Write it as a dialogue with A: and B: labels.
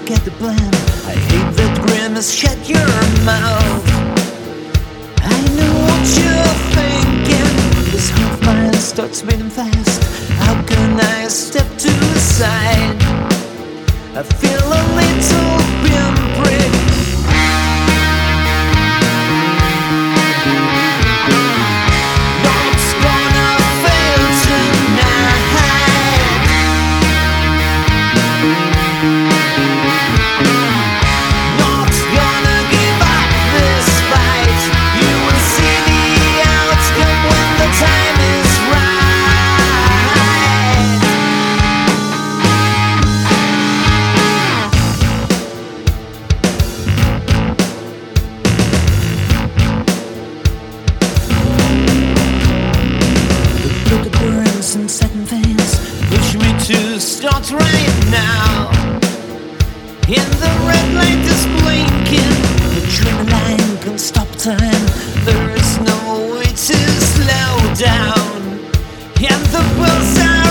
A: look at the plan. I hate that grimace, shut your mouth. I know what you're thinking. This half mile starts beating fast. How can I step to the side? I feel a little pinprick. What's gonna fail tonight? Not gonna give up this fight. You will see the outcome when the time is right. The currents and second phase push me to start right now. And the red light is blinking. Adrenaline can stop time. There is no way to slow down. And the bullseye